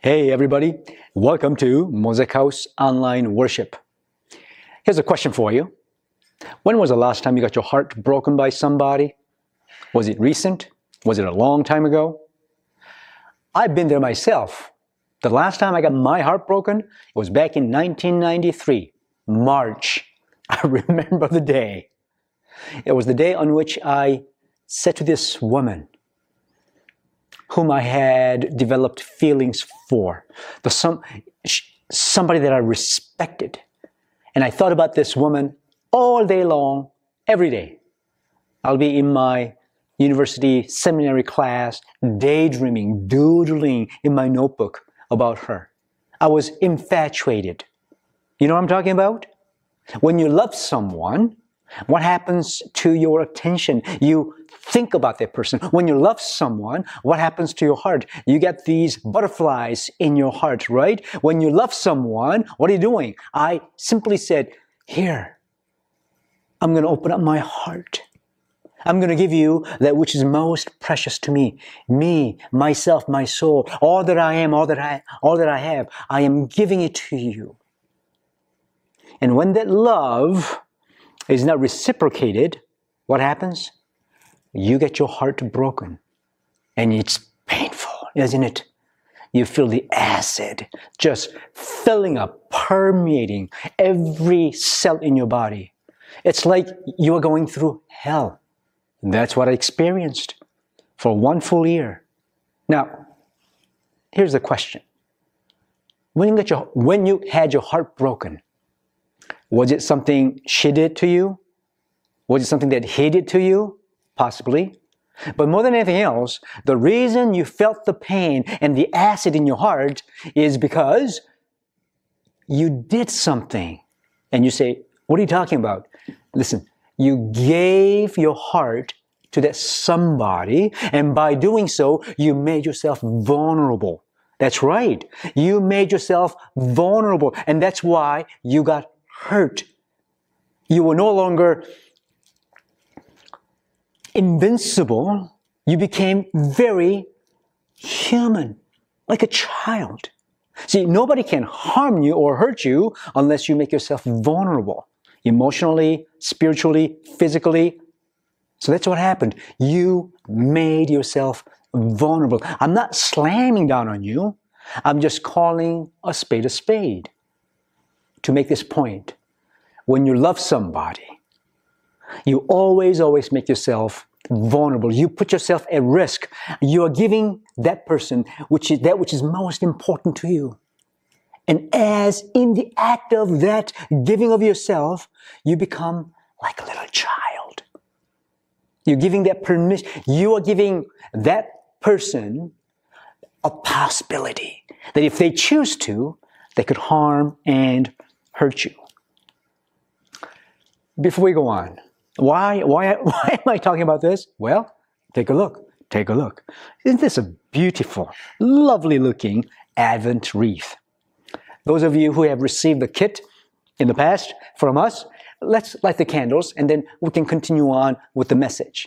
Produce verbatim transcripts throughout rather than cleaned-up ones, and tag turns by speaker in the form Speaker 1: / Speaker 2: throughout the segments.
Speaker 1: Hey everybody, welcome to Mosaic House Online Worship. Here's a question for you. When was the last time you got your heart broken by somebody? Was it recent? Was it a long time ago? I've been there myself. The last time I got my heart broken, it was back in nineteen ninety-three, March. I remember the day. It was the day on which I said to this woman, whom I had developed feelings for, the some, somebody that I respected. And I thought about this woman all day long, every day. I'll be in my university seminary class, daydreaming, doodling in my notebook about her. I was infatuated. You know what I'm talking about? When you love someone, what happens to your attention? You think about that person. When you love someone, what happens to your heart? You get these butterflies in your heart, right? When you love someone, what are you doing? I simply said, here, I'm going to open up my heart. I'm going to give you that which is most precious to me. Me, myself, my soul, all that I am, all that I, all that I have, I am giving it to you. And when that love is not reciprocated, what happens? You get your heart broken. And it's painful, isn't it? You feel the acid just filling up, permeating every cell in your body. It's like you are going through hell. That's what I experienced for one full year. Now, here's the question. When you, get your, when you had your heart broken, was it something she did to you? Was it something that he did to you? Possibly. But more than anything else, the reason you felt the pain and the acid in your heart is because you did something. And you say, what are you talking about? Listen, you gave your heart to that somebody, and by doing so, you made yourself vulnerable. That's right. You made yourself vulnerable, and that's why you got hurt. You were no longer invincible. You became very human, like a child. See, nobody can harm you or hurt you unless you make yourself vulnerable, emotionally, spiritually, physically. So that's what happened. You made yourself vulnerable. I'm not slamming down on you. I'm just calling a spade a spade. To make this point, when you love somebody, you always, always make yourself vulnerable. You put yourself at risk. You are giving that person which is that which is most important to you. And as in the act of that giving of yourself, you become like a little child. You're giving that permission. You are giving that person a possibility that if they choose to, they could harm and hurt you. Before we go on, why, why, why am I talking about this? Well, take a look. Take a look. Isn't this a beautiful, lovely looking Advent wreath? Those of you who have received the kit in the past from us, let's light the candles and then we can continue on with the message.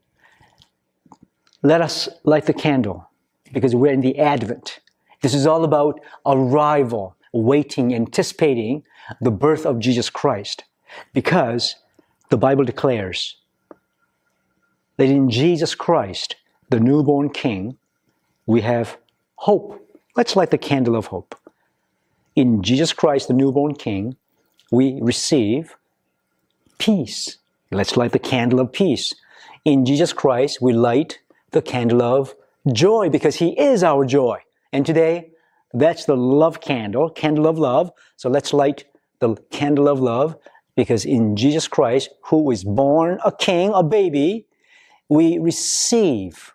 Speaker 1: Let us light the candle because we're in the Advent. This is all about arrival, waiting, anticipating the birth of Jesus Christ, because the Bible declares that in Jesus Christ, the newborn King, we have hope. Let's light the candle of hope. In Jesus Christ, the newborn King, we receive peace. Let's light the candle of peace. In Jesus Christ, we light the candle of joy because He is our joy. And today, that's the love candle, candle of love. So let's light the candle of love because in Jesus Christ, who is born a king, a baby, we receive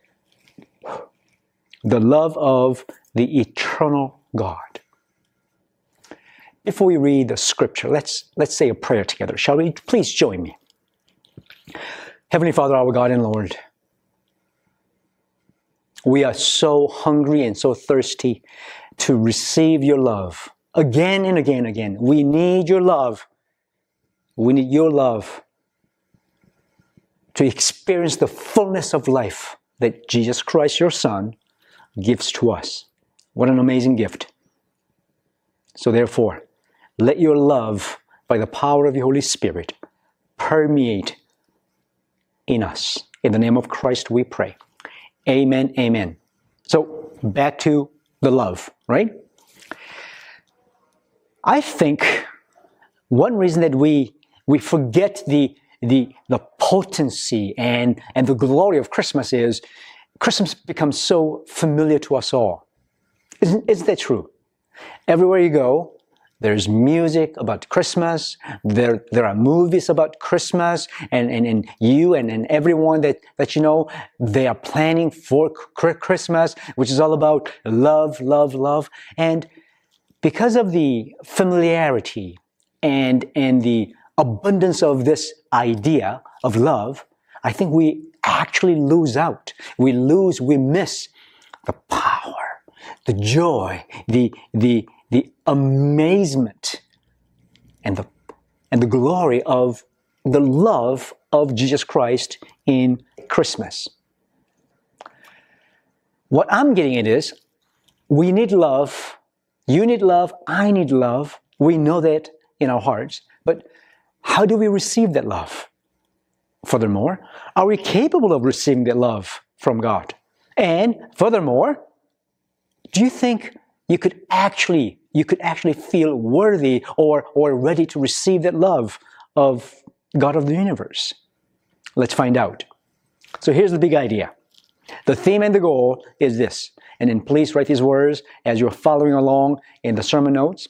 Speaker 1: the love of the eternal God. Before we read the scripture, let's, let's say a prayer together. Shall we? Please join me. Heavenly Father, our God and Lord, we are so hungry and so thirsty to receive your love again and again and again. We need your love. We need your love to experience the fullness of life that Jesus Christ, your Son, gives to us. What an amazing gift. So therefore, let your love, by the power of the Holy Spirit, permeate in us. In the name of Christ we pray. Amen, amen. So back to the love, right? I think one reason that we we forget the the the potency and and the glory of Christmas is Christmas becomes so familiar to us all. Isn't, isn't that true? Everywhere you go, there's music about Christmas, there, there are movies about Christmas, and, and, and you and, and everyone that, that you know, they are planning for Christmas, which is all about love, love, love. And because of the familiarity and, and the abundance of this idea of love, I think we actually lose out. We lose, we miss the power, the joy, the, the, the amazement and the, and the glory of the love of Jesus Christ in Christmas. What I'm getting at is, we need love, you need love, I need love. We know that in our hearts, but how do we receive that love? Furthermore, are we capable of receiving that love from God? And furthermore, do you think you could actually you could actually feel worthy or, or ready to receive that love of God of the universe? Let's find out. So here's the big idea. The theme and the goal is this. And then please write these words as you're following along in the sermon notes.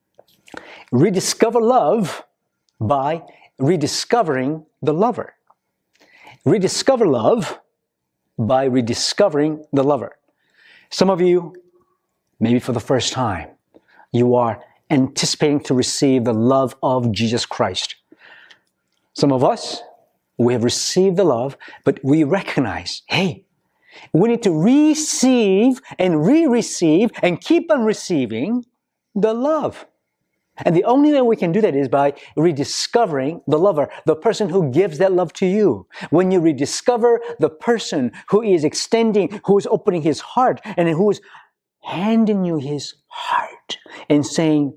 Speaker 1: Rediscover love by rediscovering the lover. Rediscover love by rediscovering the lover. Some of you, maybe for the first time, you are anticipating to receive the love of Jesus Christ. Some of us, we have received the love, but we recognize, hey, we need to receive and re-receive and keep on receiving the love. And the only way we can do that is by rediscovering the lover, the person who gives that love to you. When you rediscover the person who is extending, who is opening his heart, and who is handing you his heart and saying,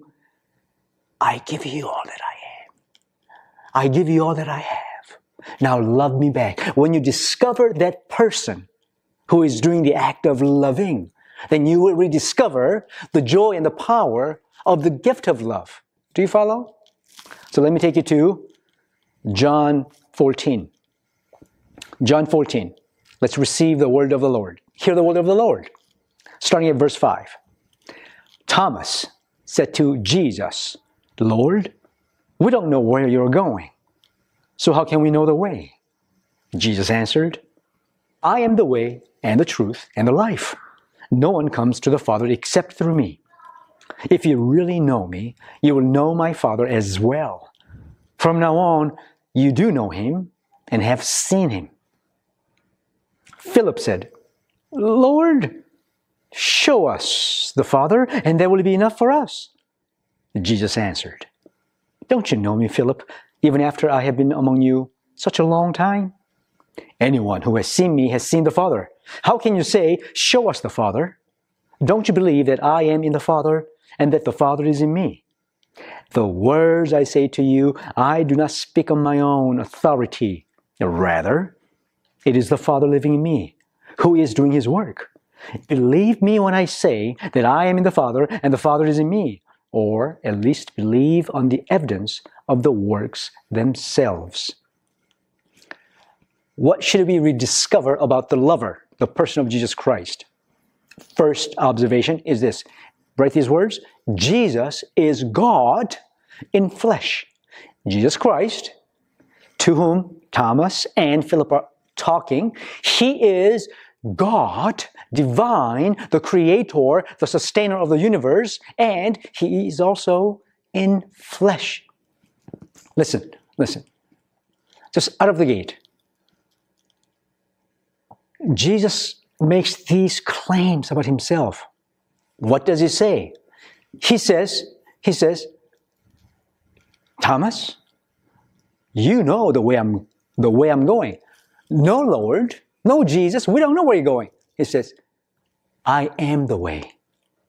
Speaker 1: I give you all that I am. I give you all that I have. Now love me back. When you discover that person who is doing the act of loving, then you will rediscover the joy and the power of the gift of love. Do you follow? So let me take you to John fourteen. John fourteen. Let's receive the word of the Lord. Hear the word of the Lord. Starting at verse five. Thomas said to Jesus, Lord, we don't know where you're going, so how can we know the way? Jesus answered, I am the way and the truth and the life. No one comes to the Father except through me. If you really know me, you will know my Father as well. From now on, you do know him and have seen him. Philip said, Lord, show us the Father, and that will be enough for us. Jesus answered, Don't you know me, Philip, even after I have been among you such a long time? Anyone who has seen me has seen the Father. How can you say, show us the Father? Don't you believe that I am in the Father and that the Father is in me? The words I say to you, I do not speak on my own authority. Rather, it is the Father living in me, who is doing his work. Believe me when I say that I am in the Father and the Father is in me, or at least believe on the evidence of the works themselves. What should we rediscover about the lover, the person of Jesus Christ? First observation is this. Write these words. Jesus is God in flesh. Jesus Christ, to whom Thomas and Philip are talking, he is God, divine, the creator, the sustainer of the universe, and he is also in flesh. Listen, listen. Just out of the gate, Jesus makes these claims about himself. What does he say? He says, he says, Thomas, you know the way I'm the way I'm going. No, Lord, no, Jesus, we don't know where you're going. He says, I am the way,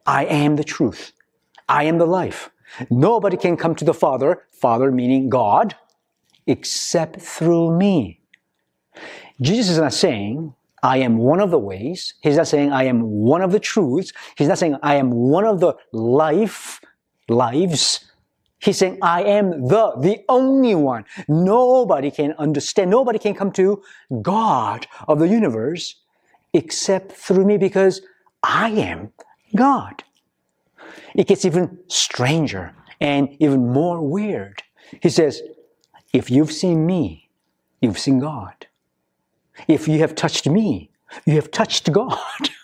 Speaker 1: I am the truth. I am the life. Nobody can come to the Father, Father meaning God, except through me. Jesus is not saying, I am one of the ways. He's not saying, I am one of the truths. He's not saying, I am one of the life, lives. He's saying, I am the, the only one. Nobody can understand, nobody can come to God of the universe except through me, because I am God. It gets even stranger and even more weird. He says, if you've seen me, you've seen God. If you have touched me, you have touched God.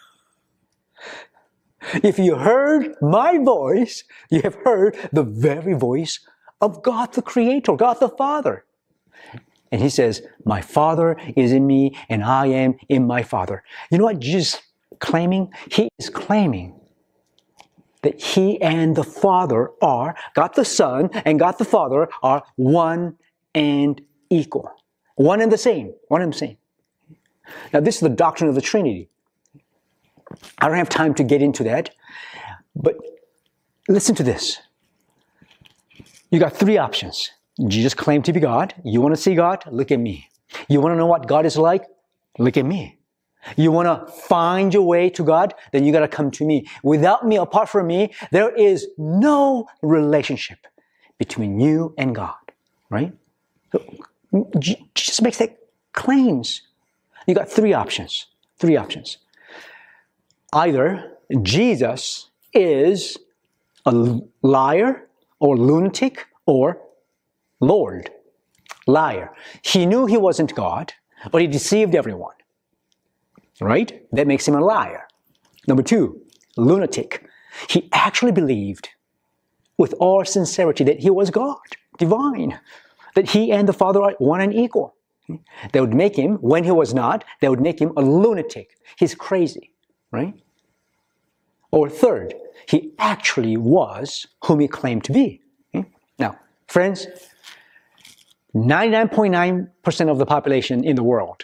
Speaker 1: If you heard my voice, you have heard the very voice of God the Creator, God the Father. And he says, my Father is in me and I am in my Father. You know what Jesus is claiming? He is claiming that he and the Father are, God the Son and God the Father are one and equal. One and the same. One and the same. Now this is the doctrine of the Trinity. I don't have time to get into that, but listen to this. You got three options. Jesus claimed to be God. You want to see God? Look at me. You want to know what God is like? Look at me. You want to find your way to God? Then you got to come to me. Without me, apart from me, there is no relationship between you and God, right? So, Jesus makes that claims. You got three options. Three options. Either Jesus is a liar or lunatic or Lord. Liar. He knew he wasn't God, but he deceived everyone. Right? That makes him a liar. Number two, lunatic. He actually believed with all sincerity that he was God, divine, that he and the Father are one and equal. That would make him, when he was not, that would make him a lunatic. He's crazy, right? Or third, he actually was whom he claimed to be. Now, friends, ninety-nine point nine percent of the population in the world,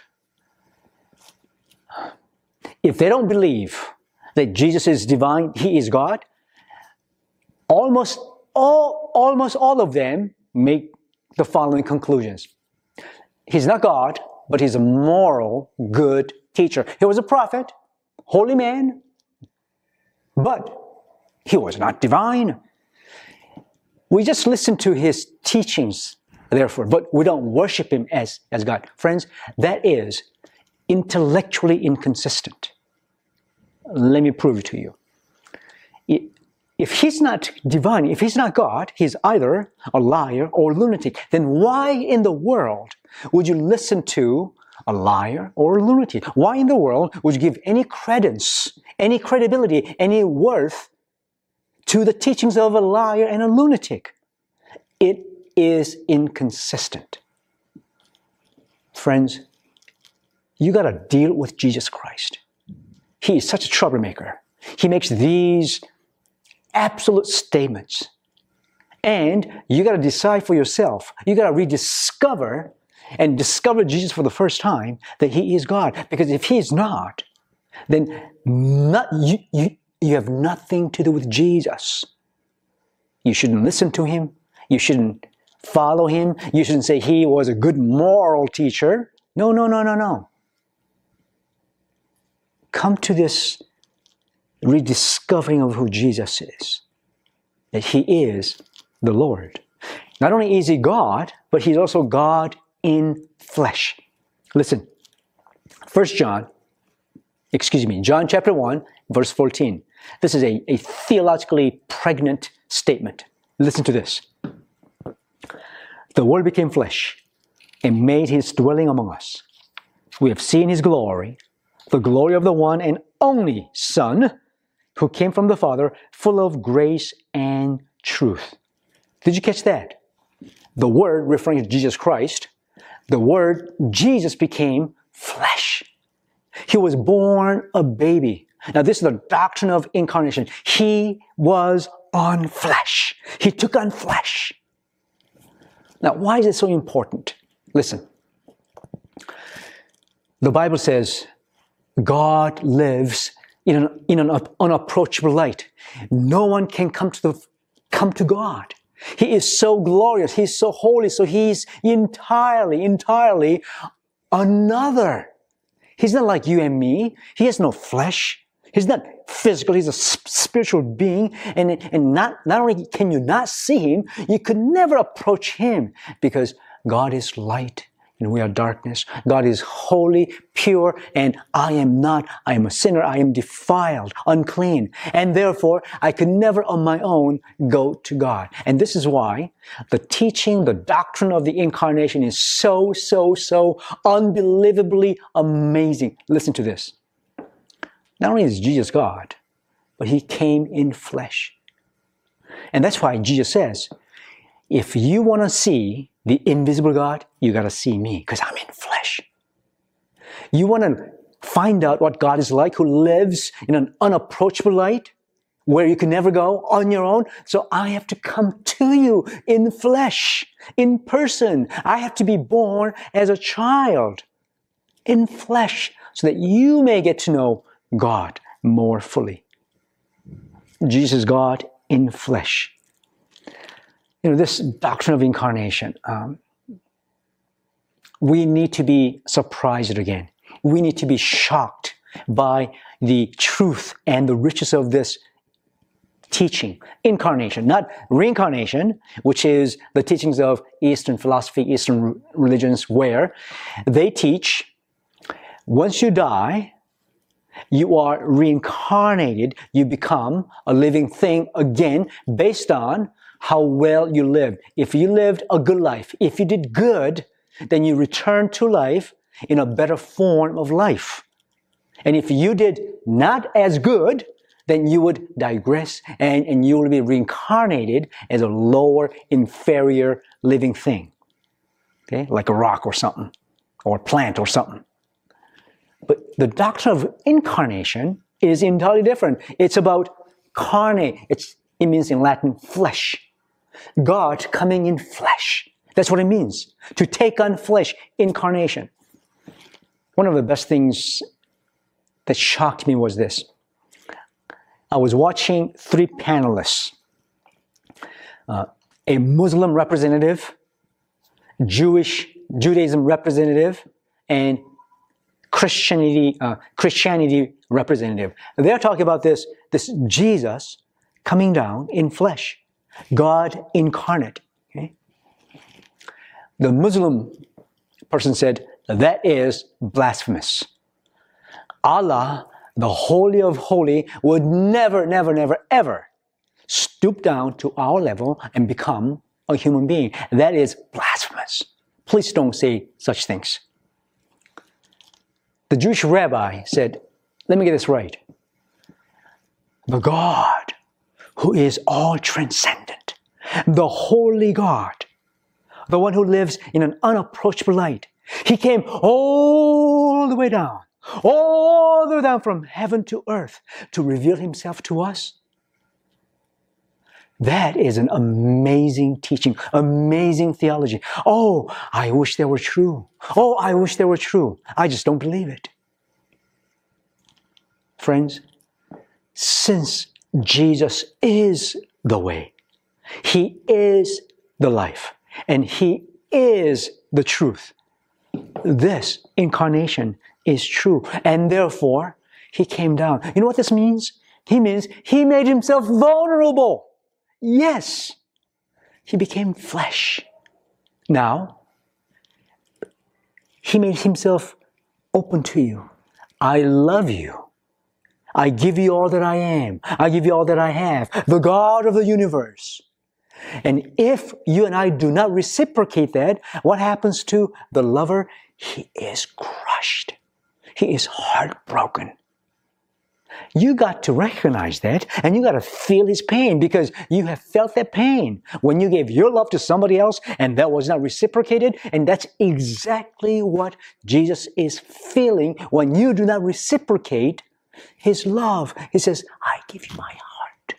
Speaker 1: if they don't believe that Jesus is divine, he is God, almost all, almost all of them make the following conclusions. He's not God, but he's a moral, good teacher. He was a prophet, holy man, but he was not divine. We just listen to his teachings, therefore, but we don't worship him as, as God. Friends, that is intellectually inconsistent. Let me prove it to you. If he's not divine, if he's not God, he's either a liar or a lunatic. Then why in the world would you listen to a liar or a lunatic? Why in the world would you give any credence, any credibility, any worth to the teachings of a liar and a lunatic? It is inconsistent. Friends, you got to deal with Jesus Christ. He is such a troublemaker. He makes these absolute statements. And you got to decide for yourself. You got to rediscover and discover Jesus for the first time that he is God. Because if he is not, then not, you, you, you have nothing to do with Jesus. You shouldn't listen to him. You shouldn't follow him. You shouldn't say he was a good moral teacher. No, no, no, no, no. Come to this rediscovering of who Jesus is. That he is the Lord. Not only is he God, but he's also God in flesh. Listen, First John, excuse me, John chapter one, verse fourteen. This is a, a theologically pregnant statement. Listen to this. The Word became flesh and made his dwelling among us. We have seen his glory, the glory of the one and only Son, who came from the Father, full of grace and truth. Did you catch that? The Word, referring to Jesus Christ, the Word, Jesus became flesh. He was born a baby. Now this is the doctrine of incarnation. He was on flesh. He took on flesh. Now why is it so important? Listen. The Bible says God lives in an, in an unapproachable light. No one can come to the come to God. He is so glorious. He's so holy. So he's entirely, entirely another. He's not like you and me. He has no flesh. He's not physical. He's a spiritual being. And, and not, not only can you not see him, you could never approach him because God is light and we are darkness. God is holy, pure, and I am not. I am a sinner. I am defiled, unclean. And therefore, I could never on my own go to God. And this is why the teaching, the doctrine of the incarnation is so, so, so unbelievably amazing. Listen to this. Not only is Jesus God, but he came in flesh. And that's why Jesus says, if you want to see the invisible God, you got to see me because I'm in flesh. You want to find out what God is like who lives in an unapproachable light where you can never go on your own? So I have to come to you in flesh, in person. I have to be born as a child in flesh so that you may get to know God more fully. Jesus is God in flesh. You know, this doctrine of incarnation, um, we need to be surprised again. We need to be shocked by the truth and the riches of this teaching. Incarnation, not reincarnation, which is the teachings of Eastern philosophy, Eastern religions, where they teach once you die, you are reincarnated, you become a living thing again based on how well you lived. If you lived a good life, if you did good, then you return to life in a better form of life. And if you did not as good, then you would digress and, and you will be reincarnated as a lower, inferior living thing. Okay? Like a rock or something, or a plant or something. But the doctrine of incarnation is entirely different. It's about carne. It's, it means in Latin, flesh. God coming in flesh. That's what it means. To take on flesh, incarnation. One of the best things that shocked me was this. I was watching three panelists. Uh, a Muslim representative, Jewish, Judaism representative, and Christianity, uh, Christianity representative. They're talking about this, this Jesus coming down in flesh, God incarnate. Okay? The Muslim person said, that is blasphemous. Allah, the Holy of Holy, would never, never, never, ever stoop down to our level and become a human being. That is blasphemous. Please don't say such things. The Jewish rabbi said, let me get this right. The God who is all transcendent, the holy God, the one who lives in an unapproachable light, he came all the way down, all the way down from heaven to earth to reveal himself to us. That is an amazing teaching, amazing theology. Oh, I wish they were true. Oh, I wish they were true. I just don't believe it. Friends, since Jesus is the way, he is the life, and he is the truth, this incarnation is true. And therefore, he came down. You know what this means? He means he made himself vulnerable. Yes, he became flesh. Now, he made himself open to you. I love you. I give you all that I am. I give you all that I have. The God of the universe. And if you and I do not reciprocate that, what happens to the lover? He is crushed. He is heartbroken. You got to recognize that, and you got to feel his pain, because you have felt that pain when you gave your love to somebody else and that was not reciprocated. And that's exactly what Jesus is feeling when you do not reciprocate his love. He says, I give you my heart.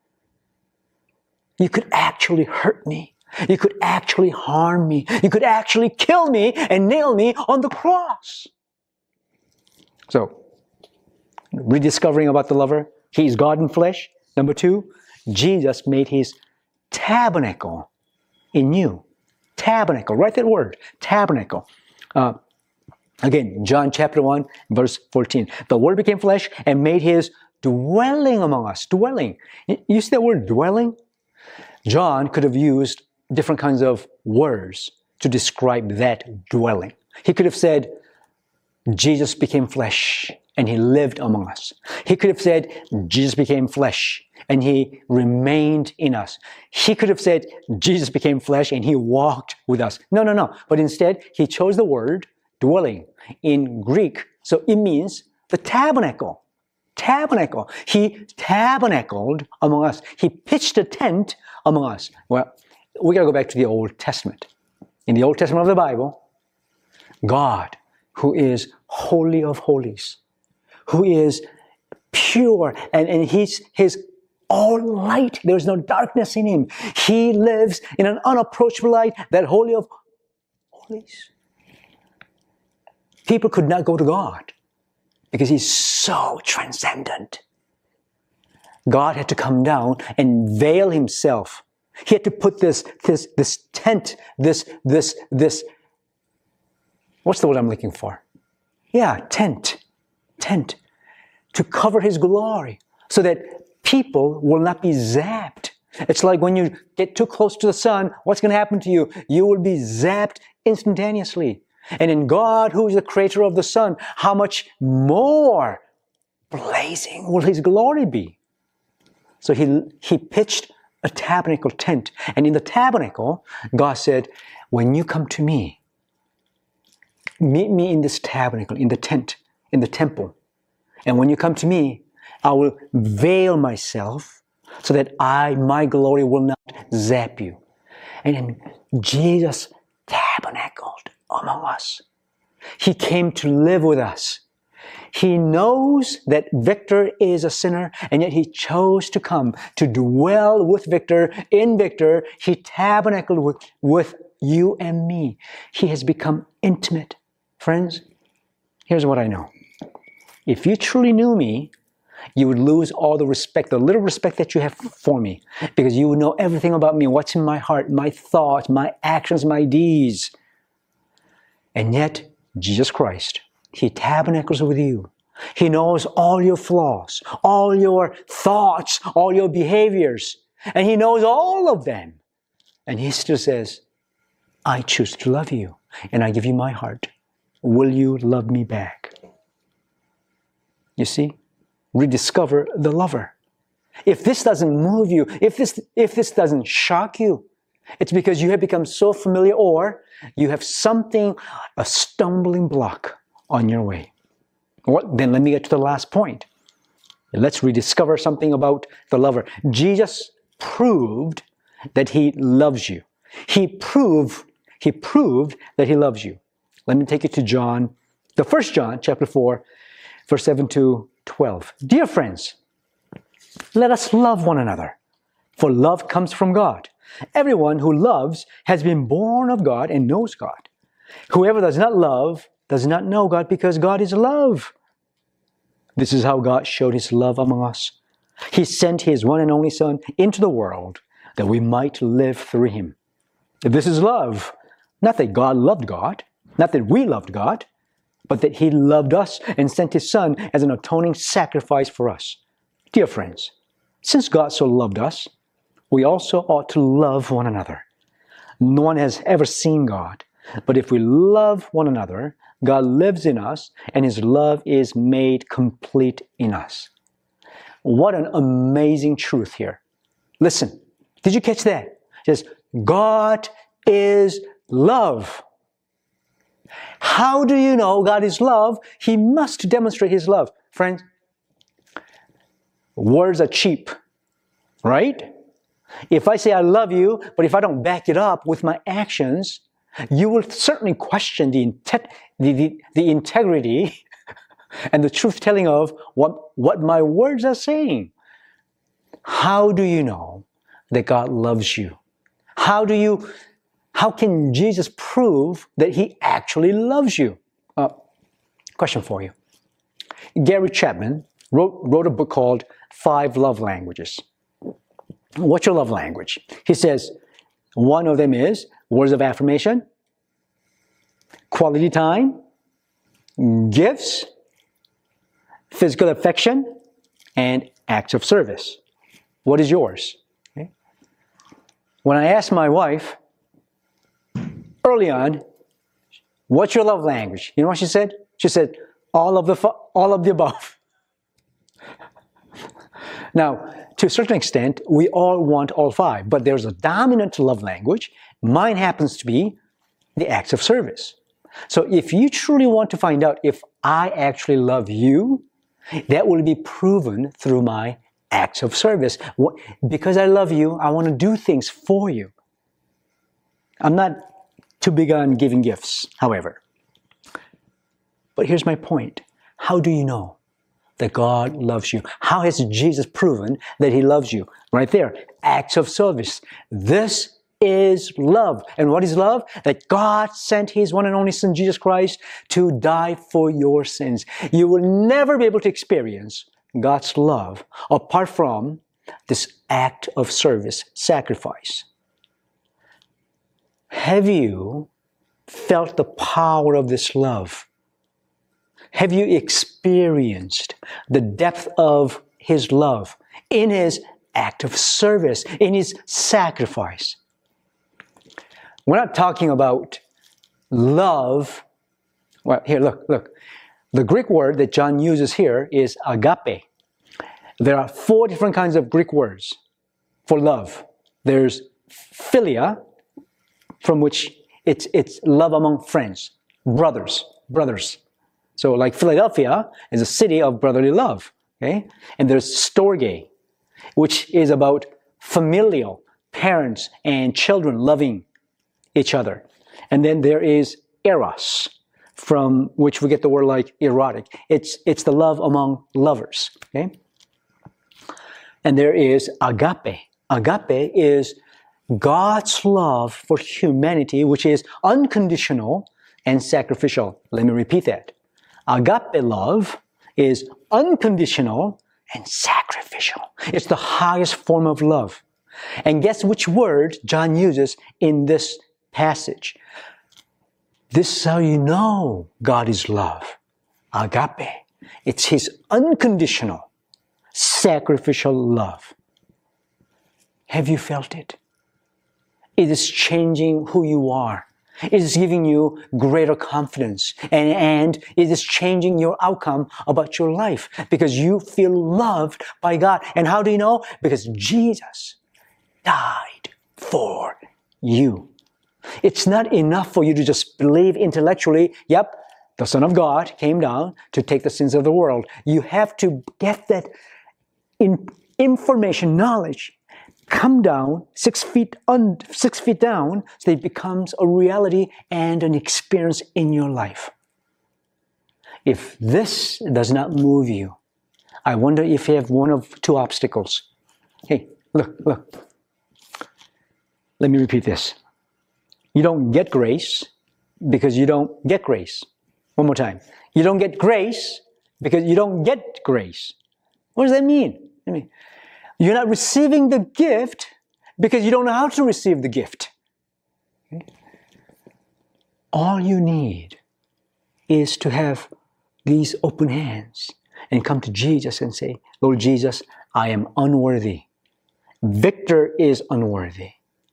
Speaker 1: You could actually hurt me. You could actually harm me. You could actually kill me and nail me on the cross. So, rediscovering about the lover. He is God in flesh. Number two, Jesus made his tabernacle in you. Tabernacle. Write that word. Tabernacle. Uh, again, John chapter one, verse fourteen. The Word became flesh and made his dwelling among us. Dwelling. You see that word dwelling? John could have used different kinds of words to describe that dwelling. He could have said, Jesus became flesh and he lived among us. He could have said, Jesus became flesh and he remained in us. He could have said, Jesus became flesh and he walked with us. No, no, no. But instead, he chose the word dwelling in Greek. So it means the tabernacle. Tabernacle. He tabernacled among us. He pitched a tent among us. Well, we got to go back to the Old Testament. In the Old Testament of the Bible, God, who is holy of holies, who is pure, and, and he's his all light. There's no darkness in him. He lives in an unapproachable light, that holy of holies. People could not go to God because he's so transcendent. God had to come down and veil himself. He had to put this, this, this tent, this, this, this, what's the word I'm looking for? Yeah, tent, tent, to cover his glory so that people will not be zapped. It's like when you get too close to the sun, what's going to happen to you? You will be zapped instantaneously. And in God, who is the creator of the sun, how much more blazing will his glory be? So he, he pitched a tabernacle tent. And in the tabernacle, God said, when you come to me, meet me in this tabernacle, in the tent, in the temple. And when you come to me, I will veil myself so that I, my glory will not zap you. And then Jesus tabernacled among us. He came to live with us. He knows that Victor is a sinner, and yet he chose to come to dwell with Victor. In Victor, he tabernacled with, with you and me. He has become intimate. Friends, here's what I know. If you truly knew me, you would lose all the respect, the little respect that you have for me, because you would know everything about me, what's in my heart, my thoughts, my actions, my deeds. And yet, Jesus Christ, he tabernacles with you. He knows all your flaws, all your thoughts, all your behaviors, and he knows all of them. And he still says, I choose to love you, and I give you my heart. Will you love me back? You see, rediscover the lover. If this doesn't move you, if this, if this doesn't shock you, it's because you have become so familiar, or you have something, a stumbling block on your way. Well, then let me get to the last point. Let's rediscover something about the lover. Jesus proved that he loves you. He proved, he proved that he loves you. Let me take you to John, the first John, chapter four, verse seven to twelve. Dear friends, let us love one another, for love comes from God. Everyone who loves has been born of God and knows God. Whoever does not love does not know God, because God is love. This is how God showed his love among us. He sent his one and only Son into the world that we might live through him. This is love. Not that God loved God, not that we loved God, but that he loved us and sent his Son as an atoning sacrifice for us. Dear friends, since God so loved us, we also ought to love one another. No one has ever seen God, but if we love one another, God lives in us, and his love is made complete in us. What an amazing truth here. Listen, did you catch that? It says, God is love. How do you know God is love? He must demonstrate his love. Friends, words are cheap, right? If I say I love you, but if I don't back it up with my actions, you will certainly question the, inte- the, the, the integrity and the truth-telling of what, what my words are saying. How do you know that God loves you? How do you, how can Jesus prove that he actually loves you? Uh, question for you. Gary Chapman wrote, wrote a book called Five Love Languages. What's your love language? He says one of them is words of affirmation, quality time, gifts, physical affection, and acts of service. What is yours? Okay. When I asked my wife early on, what's your love language? You know what she said? She said, all of the, all of the above. Now, to a certain extent, we all want all five, but there's a dominant love language. Mine happens to be the acts of service. So if you truly want to find out if I actually love you, that will be proven through my acts of service. Because I love you, I want to do things for you. I'm not too big on giving gifts, however. But here's my point. How do you know that God loves you? How has Jesus proven that He loves you? Right there, acts of service. This is love. And what is love? That God sent His one and only Son, Jesus Christ, to die for your sins. You will never be able to experience God's love apart from this act of service, sacrifice. Have you felt the power of this love? Have you experienced the depth of His love in His act of service, in His sacrifice? We're not talking about love. Well, here, look, look. The Greek word that John uses here is agape. There are four different kinds of Greek words for love. There's philia, from which it's, it's love among friends, brothers, brothers. So like Philadelphia is a city of brotherly love, okay? And there's storge, which is about familial, parents and children loving each other. And then there is eros, from which we get the word like erotic. It's, it's the love among lovers, okay? And there is agape. Agape is God's love for humanity, which is unconditional and sacrificial. Let me repeat that. Agape love is unconditional and sacrificial. It's the highest form of love. And guess which word John uses in this passage? This is how you know God is love. Agape. It's His unconditional, sacrificial love. Have you felt it? It is changing who you are. It is giving you greater confidence, and, and it is changing your outcome about your life because you feel loved by God. And how do you know? Because Jesus died for you. It's not enough for you to just believe intellectually, yep, the Son of God came down to take the sins of the world. You have to get that in information, knowledge, come down six feet un, six feet down so that it becomes a reality and an experience in your life. If this does not move you, I wonder if you have one of two obstacles. Hey, look, look. Let me repeat this. You don't get grace because you don't get grace. One more time. You don't get grace because you don't get grace. What does that mean? I mean, you're not receiving the gift because you don't know how to receive the gift. Okay? All you need is to have these open hands and come to Jesus and say, Lord Jesus, I am unworthy. Victor is unworthy.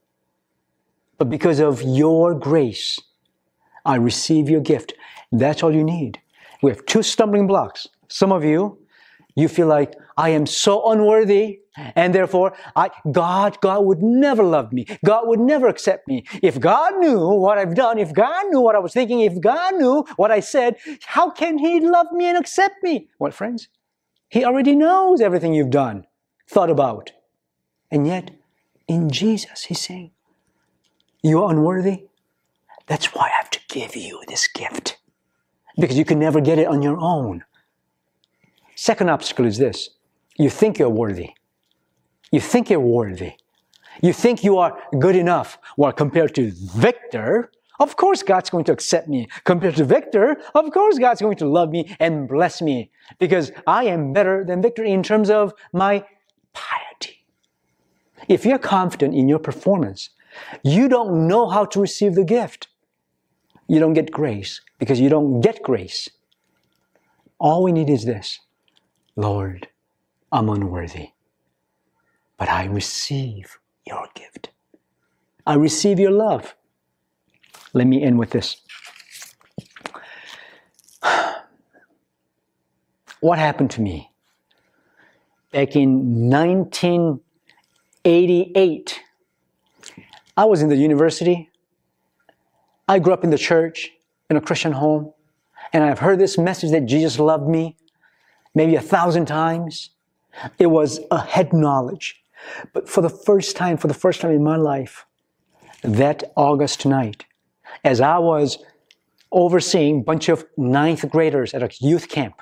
Speaker 1: But because of your grace, I receive your gift. That's all you need. We have two stumbling blocks. Some of you, you feel like, I am so unworthy, and therefore, I, God, God would never love me. God would never accept me. If God knew what I've done, if God knew what I was thinking, if God knew what I said, how can He love me and accept me? Well, friends, He already knows everything you've done, thought about. And yet, in Jesus, He's saying, you are unworthy. That's why I have to give you this gift. Because you can never get it on your own. Second obstacle is this. You think you're worthy. You think you're worthy. You think you are good enough. Well, compared to Victor, Of course God's going to accept me. Compared to Victor, of course God's going to love me and bless me because I am better than Victor in terms of my piety. If you're confident in your performance, you don't know how to receive the gift. You don't get grace because you don't get grace. All we need is this. Lord, I'm unworthy, but I receive your gift. I receive your love. Let me end with this. What happened to me? Back in nineteen eighty-eight, I was in the university. I grew up in the church, in a Christian home, and I've heard this message that Jesus loved me maybe a thousand times. It was a head knowledge. But for the first time, for the first time in my life, that August night, as I was overseeing a bunch of ninth graders at a youth camp,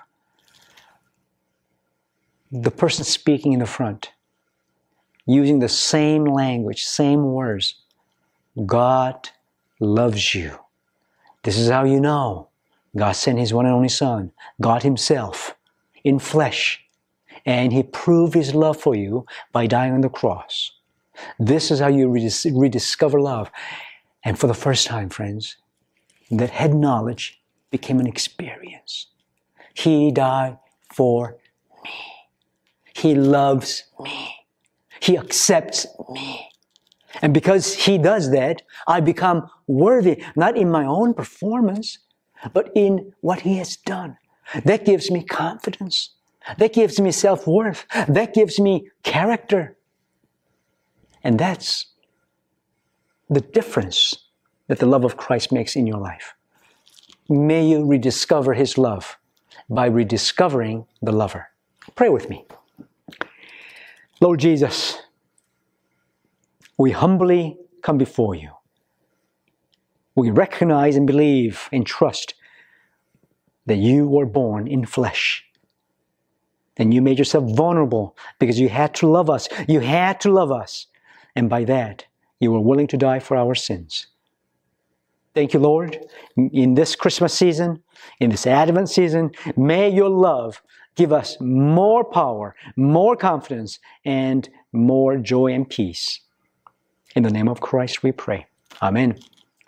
Speaker 1: the person speaking in the front, using the same language, same words, God loves you. This is how you know God sent His one and only Son, God Himself, in flesh, and He proved His love for you by dying on the cross. This is how you redis- rediscover love. And for the first time, friends, that head knowledge became an experience. He died for me. He loves me. He accepts me. And because He does that, I become worthy, not in my own performance, but in what He has done. That gives me confidence. That gives me self-worth. That gives me character. And that's the difference that the love of Christ makes in your life. May you rediscover His love by rediscovering the lover. Pray with me. Lord Jesus, we humbly come before you. We recognize and believe and trust that you were born in flesh. And you made yourself vulnerable because you had to love us. You had to love us. And by that, you were willing to die for our sins. Thank you, Lord. In this Christmas season, in this Advent season, may your love give us more power, more confidence, and more joy and peace. In the name of Christ we pray. Amen.